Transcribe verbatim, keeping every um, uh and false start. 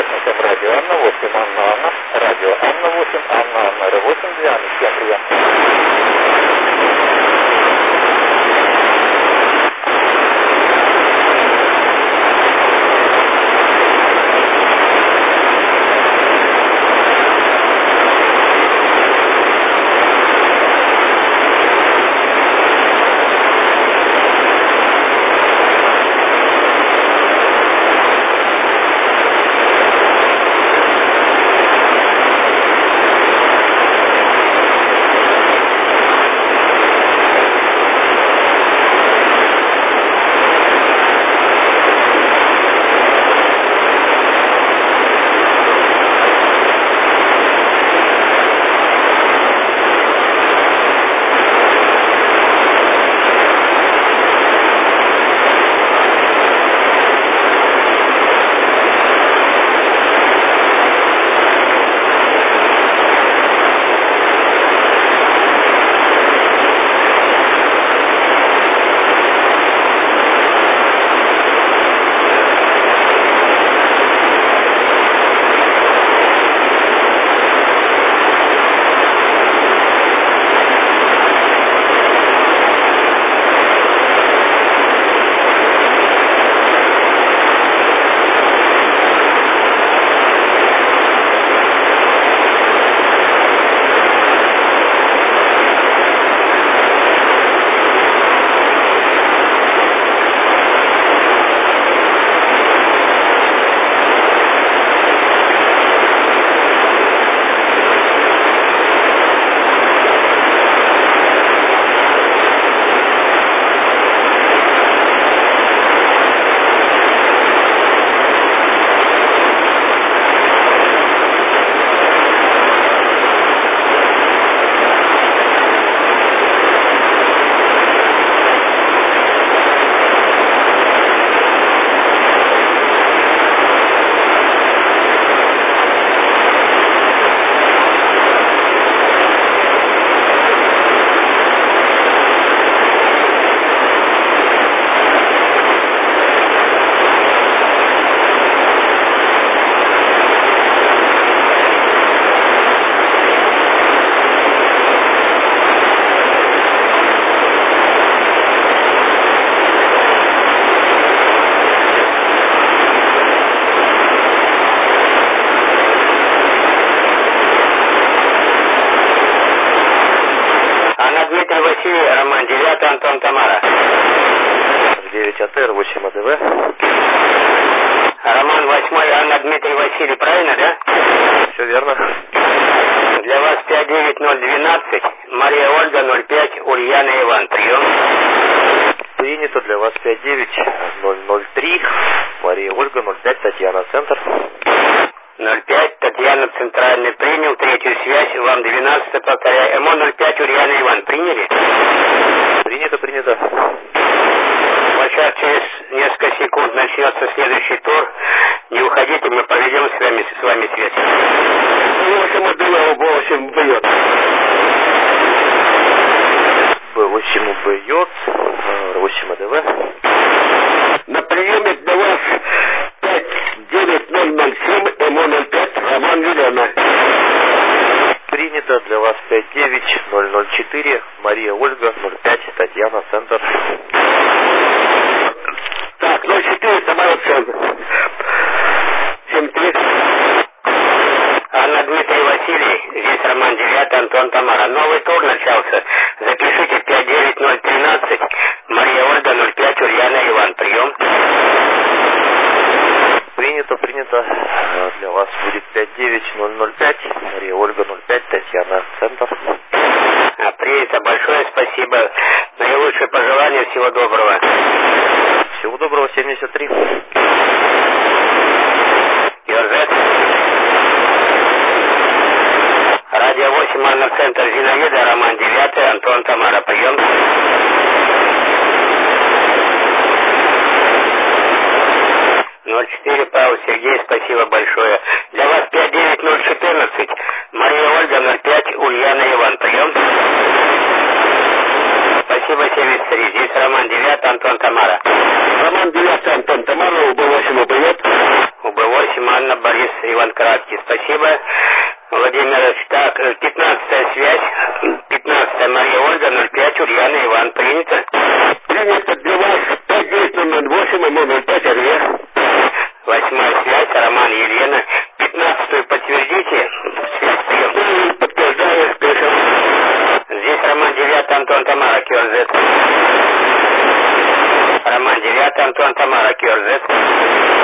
участникам радио Анна восемь, Анна Анна, радио Анна восемь, Анна Анна, Р восемь, Диана, всем прием. Дмитрий Василий, Роман девять, Антон Тамара. девять АТР, восемь АДВ. Роман восемь, Анна Дмитрий Василий, правильно, да? Все верно. Для вас пять девять ноль двенадцать, Мария Ольга ноль пять, Ульяна Иван, прием. Принято для вас пять девять ноль ноль три, Мария Ольга ноль пять, Татьяна, центр. ноль пять, Татьяна, центральный, принял. Третью связь, вам двенадцать, повторяю. МО ноль пять, Ульяна Иван, приняли? Принято, принято. Вот сейчас через несколько секунд начнется следующий тур. Не уходите, мы проведем с вами, с вами связь. восемь АДВ, восемь бьет. Б восемь бьет, восемь АДВ. На приеме для вас пять девять ноль ноль семь, МО ноль пять, Роман Елена. Принято для вас пять девять ноль ноль четыре, Мария Ольга ноль пять, Татьяна, центр. Так, ноль четыре, Тамара, центр. семь три. Анна Дмитрий Василий, здесь Роман девять, Антон Тамара. Новый тур начался. Запишите пять девять ноль тринадцать, Мария Ольга ноль пять, Ульяна Иван, прием. Принято, принято. Для вас будет пять девять ноль ноль пять, Мария Ольга ноль пять, Татьяна, центр. А, принято, большое спасибо. Наилучшие пожелания, всего доброго. Всего доброго, семьдесят три. Юрзет. Радио восемь, Анна, центр, Зинаида, Роман девять, Антон Тамара, прием. ноль четыре, Павел Сергей, спасибо большое. Для вас пять девять ноль четырнадцать, Мария Ольга ноль пять, Ульяна Иван, прием. Спасибо, семьдесят три. Здесь Роман девять, Антон Тамара. Роман девять, Антон Тамара, УБ восемь убьет. УБ восемь, Анна Борис, Иван Краткий, спасибо. Владимир, так, пятнадцатая связь, пятнадцатая Мария Ольга, ноль пять, Ульяна, Иван, принято? Принято для вас пять девять ноль восемь, ноль пять, Орве. Восьмая связь, Роман, Елена, пятнадцатую подтвердите, связь прием. Подтверждаю, слышал. Здесь Роман, девятый, Антон, Тамара, Кёрзет. Роман, девятый, Антон, Тамара, Кёрзет.